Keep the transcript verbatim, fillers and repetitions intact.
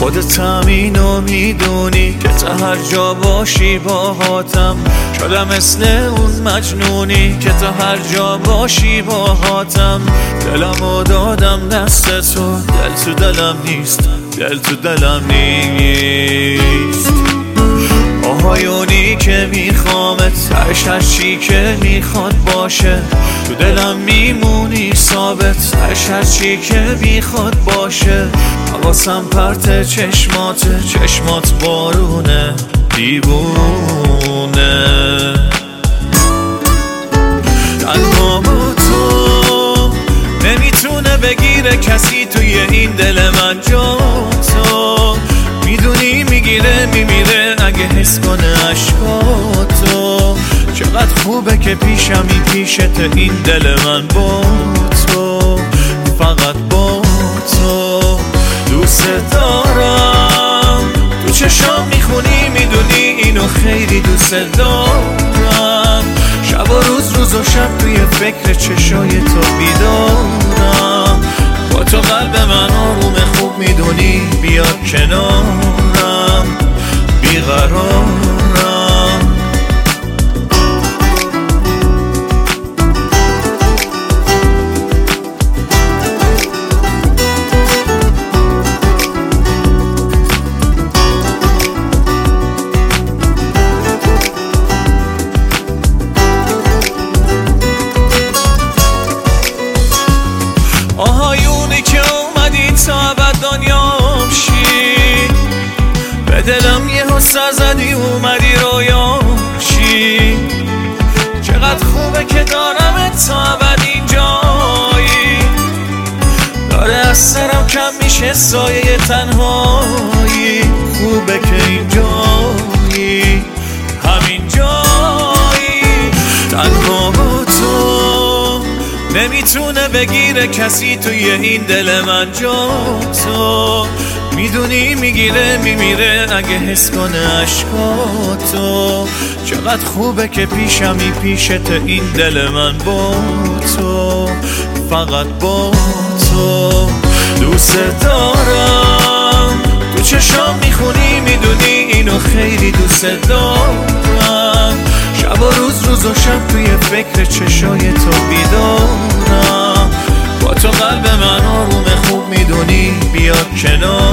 خودت هم اینو میدونی که تا هر جا باشی باهاتم. شدم مثل اون مجنونی که تا هر جا باشی باهاتم. دلمو دادم دست تو، دل تو دلم نیست، دل تو دلم نیست. آهایونی که میخوامت، هرش هرچی که میخواد باشه. تو دلم میمونی ثابت، هرش هرچی که میخواد باشه. حواسم پرت چشماته، چشمات بارونه دیوونه. تنها با تو نمیتونه بگیره کسی توی این دل من جا تو. میدونی میگیره میمیره اگه حس کنه عشقاتو. چقدر خوبه که پیشمی پیشت این دل من با تو، فقط با تو. دوست دارم تو چشام میخونی، میدونی اینو خیلی دوست دارم. شب و روز روز و شب توی فکر چشای تو بیدارم. با تو قلب من آروم خوب میدونی، بیاد کنارم بیقرارم. آهایونی که اومدی تا ابد دنیام شی. به دلم یه سر زدی اومدی رویام شی. چقدر خوبه که دارم تا ابد اینجایی. داره از سرم کم میشه سایه تنهایی. خوبه که اینجایی، همین جایی. تنها با تو نمیتونه بگیره کسی توی این دل من جا تو. میدونی میگیره میمیره اگه حس کنه عشقاتو. چقدر خوبه که پیشمی پیشت این دل من با تو، فقط با تو. دوست دارم تو چشام میخونی، میدونی اینو خیلی دوست دارم. شب و روز روز و شب توی فکر چشای تو بیدارم. با تو قلب من آروم خوب میدونی، بیاد کنار